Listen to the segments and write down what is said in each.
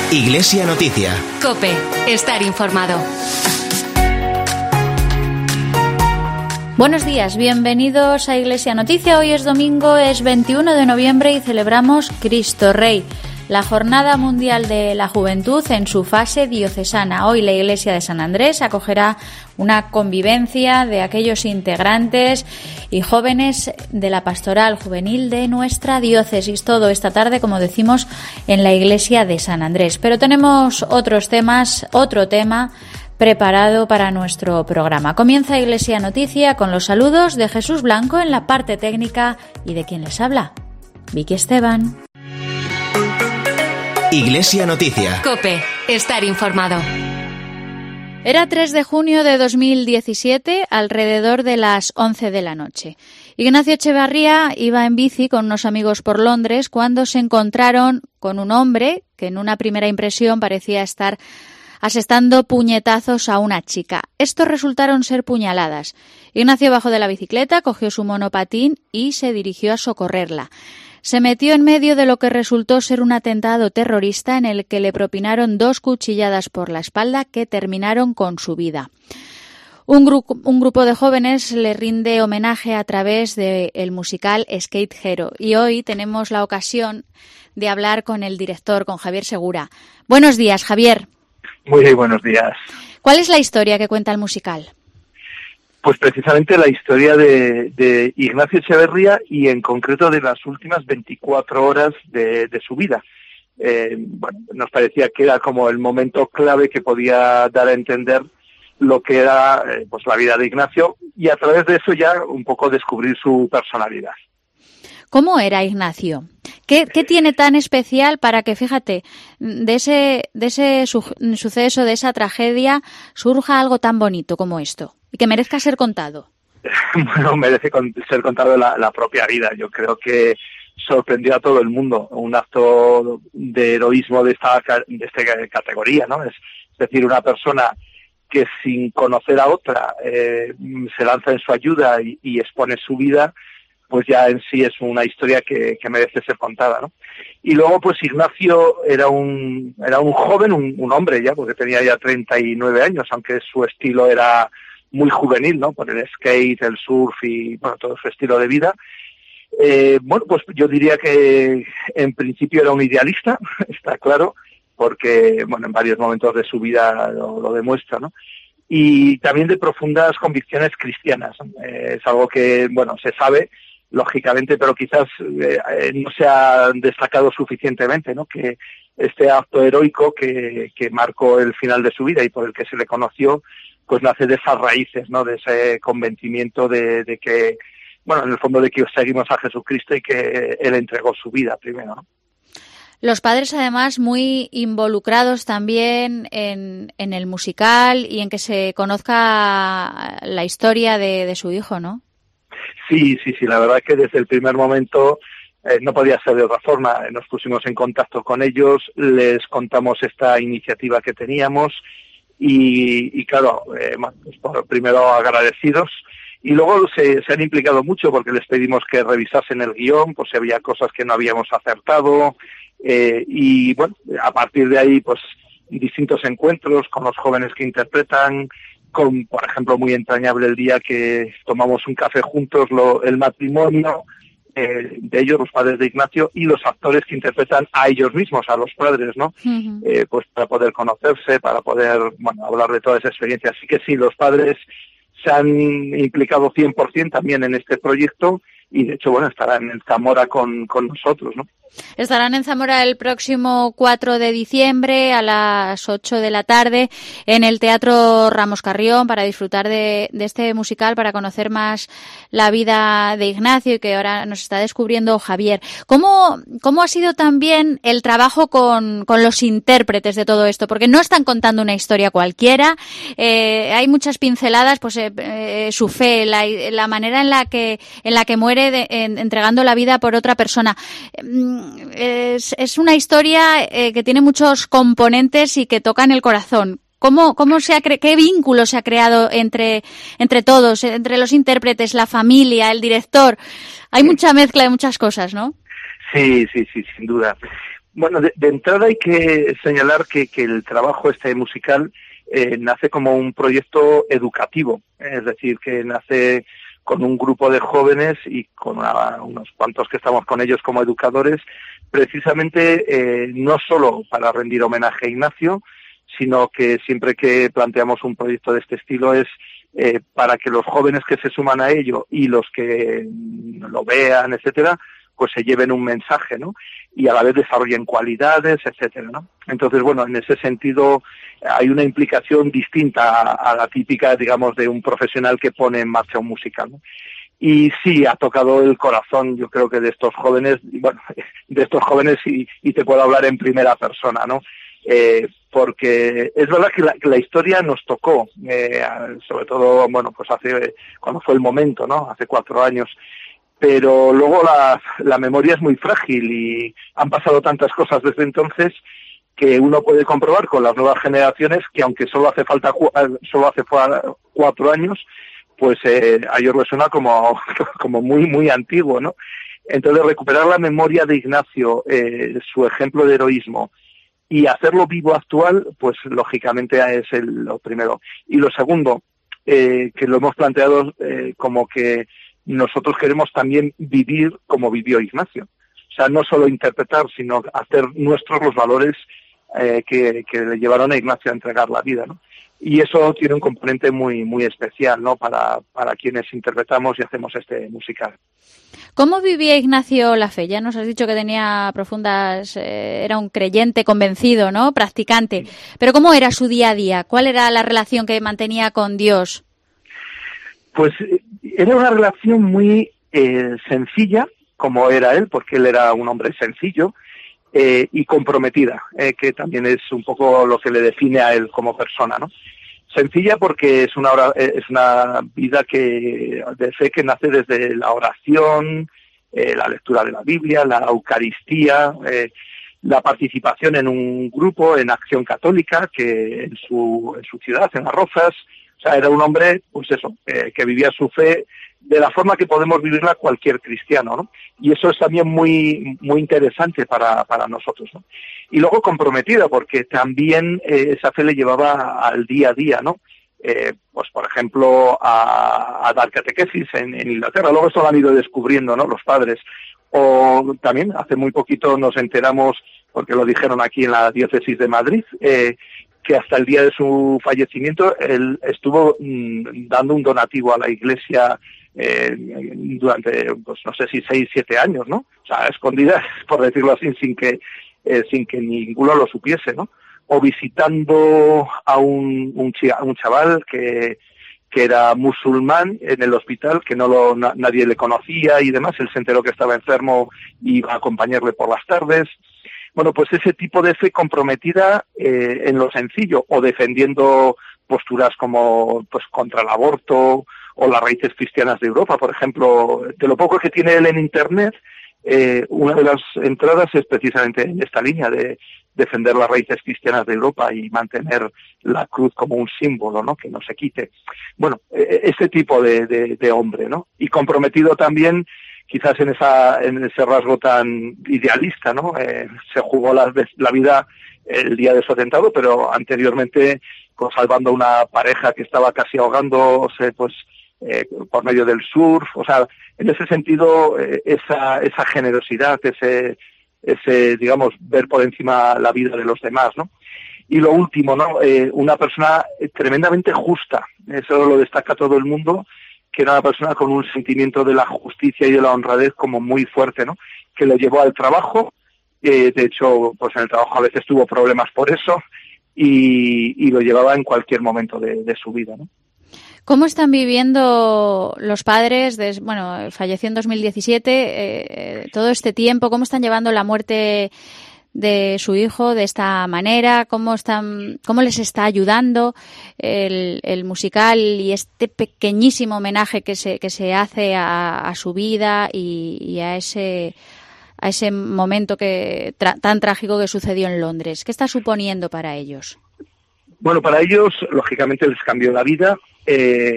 Iglesia Noticia. COPE. Estar informado. Buenos días, bienvenidos a Iglesia Noticia. Hoy es domingo, es 21 de noviembre y celebramos Cristo Rey, la Jornada Mundial de la Juventud en su fase diocesana. Hoy la Iglesia de San Andrés acogerá una convivencia de aquellos integrantes y jóvenes de la pastoral juvenil de nuestra diócesis. Todo esta tarde, como decimos, en la Iglesia de San Andrés. Pero tenemos otro tema preparado para nuestro programa. Comienza Iglesia Noticia con los saludos de Jesús Blanco en la parte técnica y de quien les habla, Vicky Esteban. Iglesia Noticia. COPE. Estar informado. Era 3 de junio de 2017, alrededor de las 11 de la noche. Ignacio Echevarría iba en bici con unos amigos por Londres cuando se encontraron con un hombre que en una primera impresión parecía estar asestando puñetazos a una chica. Estos resultaron ser puñaladas. Ignacio bajó de la bicicleta, cogió su monopatín y se dirigió a socorrerla. Se metió en medio de lo que resultó ser un atentado terrorista en el que le propinaron 2 cuchilladas por la espalda que terminaron con su vida. Un grupo de jóvenes le rinde homenaje a través del musical Skate Hero y hoy tenemos la ocasión de hablar con el director, con Javier Segura. Buenos días, Javier. Muy buenos días. ¿Cuál es la historia que cuenta el musical? Pues precisamente la historia de Ignacio Echevarría y en concreto de las últimas 24 horas de su vida. Nos parecía que era como el momento clave que podía dar a entender lo que era pues la vida de Ignacio y a través de eso ya un poco descubrir su personalidad. ¿Cómo era Ignacio? ¿Qué tiene tan especial para que, fíjate, de ese suceso, de esa tragedia, surja algo tan bonito como esto y que merezca ser contado? Bueno, merece ser contado la propia vida. Yo creo que sorprendió a todo el mundo. Un acto de heroísmo de esta categoría, ¿no? Es decir, una persona que sin conocer a otra se lanza en su ayuda y expone su vida, pues ya en sí es una historia que merece ser contada, ¿no? Y luego, pues Ignacio era un joven, un hombre ya, porque tenía ya 39 años, aunque su estilo era muy juvenil, ¿no? Por el skate, el surf y, bueno, todo su estilo de vida. Pues yo diría que en principio era un idealista, está claro, porque, bueno, en varios momentos de su vida lo demuestra, ¿no? Y también de profundas convicciones cristianas. Es algo que, bueno, se sabe, lógicamente, pero quizás no se ha destacado suficientemente, ¿no? Que este acto heroico que marcó el final de su vida y por el que se le conoció, pues nace de esas raíces, ¿no? De ese convencimiento de que, bueno, en el fondo de que seguimos a Jesucristo y que Él entregó su vida primero, ¿no? Los padres, además, muy involucrados también en el musical y en que se conozca la historia de su hijo, ¿no? Sí, la verdad es que desde el primer momento no podía ser de otra forma. Nos pusimos en contacto con ellos, les contamos esta iniciativa que teníamos y claro, pues primero agradecidos y luego se han implicado mucho porque les pedimos que revisasen el guión, pues si había cosas que no habíamos acertado y bueno, a partir de ahí pues distintos encuentros con los jóvenes que interpretan, con, por ejemplo, muy entrañable el día que tomamos un café juntos, el matrimonio de ellos, los padres de Ignacio, y los actores que interpretan a ellos mismos, a los padres, ¿no? Uh-huh. Pues para poder conocerse, para poder, bueno, hablar de toda esa experiencia. Así que sí, los padres se han implicado 100% también en este proyecto y, de hecho, bueno, estarán en Zamora con nosotros, ¿no? Estarán en Zamora el próximo 4 de diciembre a las 8 de la tarde en el Teatro Ramos Carrión para disfrutar de este musical, para conocer más la vida de Ignacio y que ahora nos está descubriendo Javier. ¿Cómo ha sido también el trabajo con los intérpretes de todo esto? Porque no están contando una historia cualquiera, hay muchas pinceladas, pues su fe, la manera en la que muere entregando la vida por otra persona. Es una historia que tiene muchos componentes y que tocan el corazón. ¿Qué vínculo se ha creado entre todos, entre los intérpretes, la familia, el director? Hay mucha mezcla de muchas cosas, ¿no? Sí, sin duda. Bueno, de entrada hay que señalar que el trabajo musical nace como un proyecto educativo, es decir, que nace con un grupo de jóvenes y con unos cuantos que estamos con ellos como educadores, precisamente no solo para rendir homenaje a Ignacio, sino que siempre que planteamos un proyecto de este estilo es para que los jóvenes que se suman a ello y los que lo vean, etcétera, pues se lleven un mensaje, ¿no? Y a la vez desarrollen cualidades, etcétera, ¿no? Entonces, bueno, en ese sentido hay una implicación distinta a la típica, digamos, de un profesional que pone en marcha un musical, ¿no? Y sí, ha tocado el corazón, yo creo que de estos jóvenes, bueno, de estos jóvenes y te puedo hablar en primera persona, ¿no? Porque es verdad que la historia nos tocó, sobre todo, bueno, pues cuando fue el momento, ¿no? Hace 4 años. Pero luego la memoria es muy frágil y han pasado tantas cosas desde entonces que uno puede comprobar con las nuevas generaciones que aunque solo hace 4 años, pues a ellos les suena como muy, muy antiguo, ¿no? Entonces recuperar la memoria de Ignacio, su ejemplo de heroísmo, y hacerlo vivo actual, pues lógicamente es lo primero. Y lo segundo, que lo hemos planteado como que nosotros queremos también vivir como vivió Ignacio. O sea, no solo interpretar, sino hacer nuestros los valores que le llevaron a Ignacio a entregar la vida, ¿no? Y eso tiene un componente muy, muy especial, ¿no? Para quienes interpretamos y hacemos este musical. ¿Cómo vivía Ignacio la fe? Ya nos has dicho que tenía profundas, era un creyente convencido, ¿no? Practicante. Pero ¿cómo era su día a día? ¿Cuál era la relación que mantenía con Dios? Pues era una relación muy sencilla, como era él, porque él era un hombre sencillo, y comprometida, que también es un poco lo que le define a él como persona, ¿no? Sencilla porque es una vida de fe que nace desde la oración, la lectura de la Biblia, la Eucaristía, la participación en un grupo, en Acción Católica, que en su ciudad, en Las Rozas. O sea, era un hombre, pues eso, que vivía su fe de la forma que podemos vivirla cualquier cristiano, ¿no? Y eso es también muy, muy interesante para nosotros, ¿no? Y luego comprometida, porque también esa fe le llevaba al día a día, ¿no? Pues, por ejemplo, a dar catequesis en Inglaterra. Luego eso lo han ido descubriendo, ¿no? Los padres. O también, hace muy poquito nos enteramos, porque lo dijeron aquí en la diócesis de Madrid, que hasta el día de su fallecimiento él estuvo dando un donativo a la Iglesia durante, pues no sé si 6-7 años, ¿no? O sea, escondidas, por decirlo así, sin que ninguno lo supiese, ¿no? O visitando a un chaval que era musulmán en el hospital, que nadie le conocía y demás. Él se enteró que estaba enfermo y iba a acompañarle por las tardes. Bueno, pues ese tipo de fe comprometida en lo sencillo, o defendiendo posturas como pues contra el aborto o las raíces cristianas de Europa, por ejemplo. De lo poco que tiene él en Internet, una de las entradas es precisamente en esta línea de defender las raíces cristianas de Europa y mantener la cruz como un símbolo, ¿no? Que no se quite. Bueno, ese tipo de hombre, ¿no? Y comprometido también quizás en ese rasgo tan idealista, ¿no? Se jugó la vida el día de su atentado, pero anteriormente pues, salvando a una pareja que estaba casi ahogándose, pues por medio del surf. O sea, en ese sentido, esa generosidad, ese digamos, ver por encima la vida de los demás, ¿no? Y lo último, ¿no? Una persona tremendamente justa. Eso lo destaca todo el mundo, que era una persona con un sentimiento de la justicia y de la honradez como muy fuerte, ¿no? Que lo llevó al trabajo. De hecho, pues en el trabajo a veces tuvo problemas por eso y lo llevaba en cualquier momento de su vida, ¿no? ¿Cómo están viviendo los padres? Falleció en 2017, todo este tiempo, ¿cómo están llevando la muerte de su hijo de esta manera? ¿Cómo les está ayudando el musical y este pequeñísimo homenaje que se hace a su vida y a ese momento tan trágico que sucedió en Londres? ¿Qué está suponiendo para ellos? Bueno, para ellos, lógicamente, les cambió la vida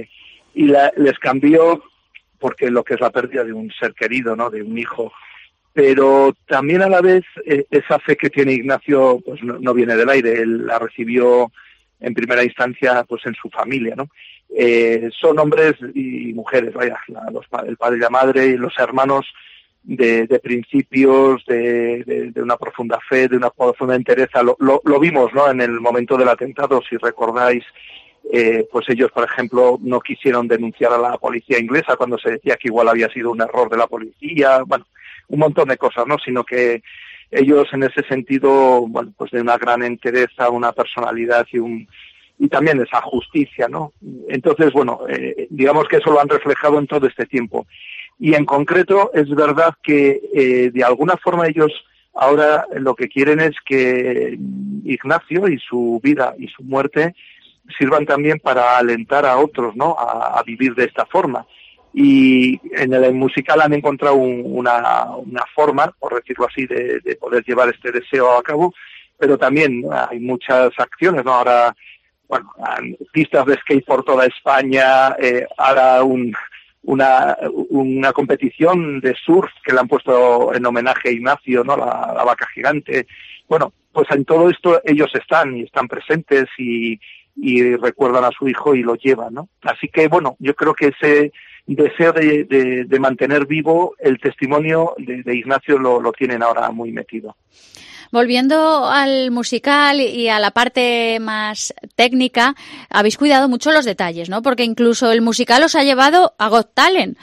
y les cambió porque lo que es la pérdida de un ser querido, ¿no? De un hijo, pero también a la vez esa fe que tiene Ignacio pues no viene del aire. Él la recibió en primera instancia pues en su familia, ¿no? Son hombres y mujeres, vaya, el padre y la madre y los hermanos de principios, de una profunda fe, de una profunda entereza. Lo vimos, ¿no? En el momento del atentado, si recordáis, pues ellos, por ejemplo, no quisieron denunciar a la policía inglesa cuando se decía que igual había sido un error de la policía, bueno, un montón de cosas, ¿no? Sino que ellos en ese sentido, bueno, pues de una gran entereza, una personalidad y también esa justicia, ¿no? Entonces, bueno, digamos que eso lo han reflejado en todo este tiempo. Y en concreto es verdad que de alguna forma ellos ahora lo que quieren es que Ignacio y su vida y su muerte sirvan también para alentar a otros, ¿no? A vivir de esta forma. Y en el musical han encontrado una forma, por decirlo así, de poder llevar este deseo a cabo, pero también hay muchas acciones, ¿no? Ahora, bueno, pistas de skate por toda España, ahora una competición de surf que le han puesto en homenaje a Ignacio, ¿no? La vaca gigante. Bueno, pues en todo esto ellos están presentes y recuerdan a su hijo y lo llevan, ¿no? Así que, bueno, yo creo que ese deseo de mantener vivo el testimonio de Ignacio lo tienen ahora muy metido. Volviendo al musical y a la parte más técnica, habéis cuidado mucho los detalles, ¿no? Porque incluso el musical os ha llevado a Got Talent.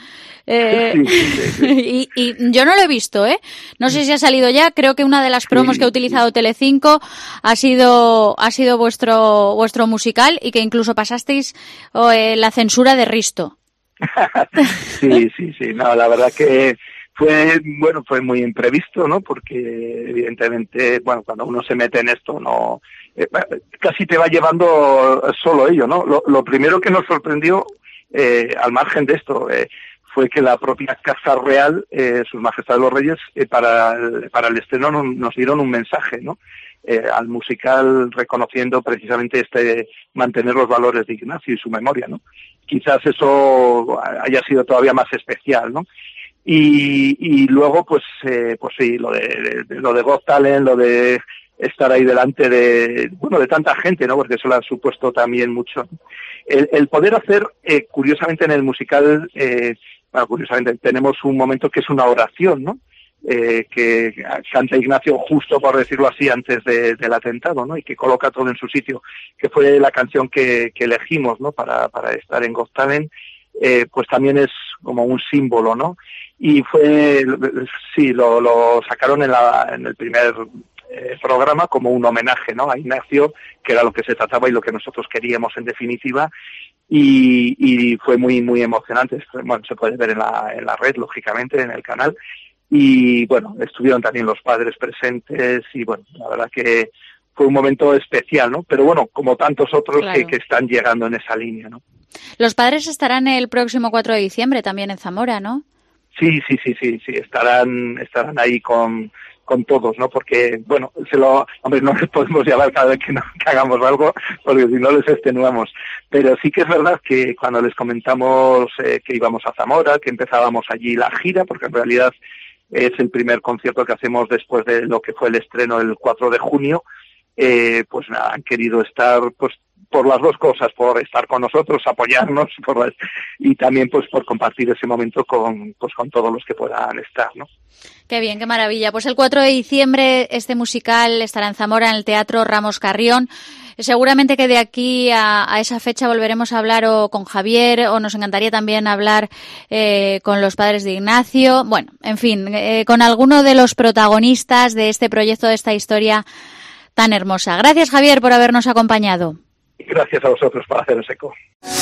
Sí. Y yo no lo he visto, ¿eh? No sé si ha salido ya. Creo que una de las promos que ha utilizado Telecinco ha sido vuestro musical y que incluso pasasteis la censura de Risto. Sí. No, la verdad que fue muy imprevisto, ¿no? Porque evidentemente, bueno, cuando uno se mete en esto, no casi te va llevando solo ello, ¿no? Lo primero que nos sorprendió, al margen de esto, fue que la propia Casa Real, Sus Majestades los Reyes, para el estreno nos dieron un mensaje, ¿no? Al musical, reconociendo precisamente mantener los valores de Ignacio y su memoria, ¿no? Quizás eso haya sido todavía más especial, ¿no? Y luego, pues sí, lo de Got Talent, lo de estar ahí delante de tanta gente, ¿no? Porque eso lo ha supuesto también mucho. El poder hacer, curiosamente en el musical, curiosamente tenemos un momento que es una oración, ¿no? Que canta Ignacio justo, por decirlo así, antes del atentado, ¿no? Y que coloca todo en su sitio, que fue la canción que elegimos, ¿no? Para estar en Got Talent, pues también es como un símbolo, ¿no? Y lo sacaron en el primer programa como un homenaje, ¿no? A Ignacio, que era lo que se trataba y lo que nosotros queríamos en definitiva. Y fue muy, muy emocionante. Bueno, se puede ver en la red, lógicamente, en el canal. Y bueno, estuvieron también los padres presentes y bueno, la verdad que fue un momento especial, ¿no? Pero bueno, como tantos otros, claro, que están llegando en esa línea, ¿no? Los padres estarán el próximo 4 de diciembre también en Zamora, ¿no? Sí, estarán ahí con todos, ¿no? Porque, bueno, no les podemos llamar cada vez que hagamos algo, porque si no les extenuamos. Pero sí que es verdad que cuando les comentamos que íbamos a Zamora, que empezábamos allí la gira, porque en realidad es el primer concierto que hacemos después de lo que fue el estreno el 4 de junio, pues nada, han querido estar, pues, por las dos cosas, por estar con nosotros, apoyarnos, y también pues por compartir ese momento con todos los que puedan estar, ¿no? Qué bien, qué maravilla. Pues el 4 de diciembre este musical estará en Zamora, en el Teatro Ramos Carrión. Seguramente que de aquí a esa fecha volveremos a hablar o con Javier, o nos encantaría también hablar con los padres de Ignacio. Bueno, en fin, con alguno de los protagonistas de este proyecto, de esta historia tan hermosa. Gracias, Javier, por habernos acompañado. Gracias a vosotros por haceros eco.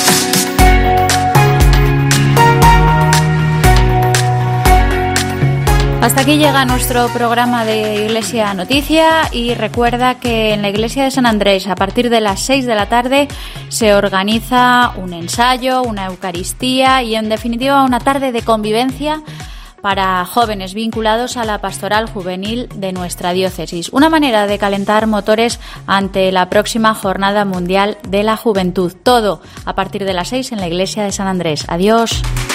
Hasta aquí llega nuestro programa de Iglesia Noticia y recuerda que en la Iglesia de San Andrés a partir de las 6 de la tarde se organiza un ensayo, una Eucaristía y en definitiva una tarde de convivencia para jóvenes vinculados a la pastoral juvenil de nuestra diócesis. Una manera de calentar motores ante la próxima Jornada Mundial de la Juventud. Todo a partir de las 6 en la Iglesia de San Andrés. Adiós.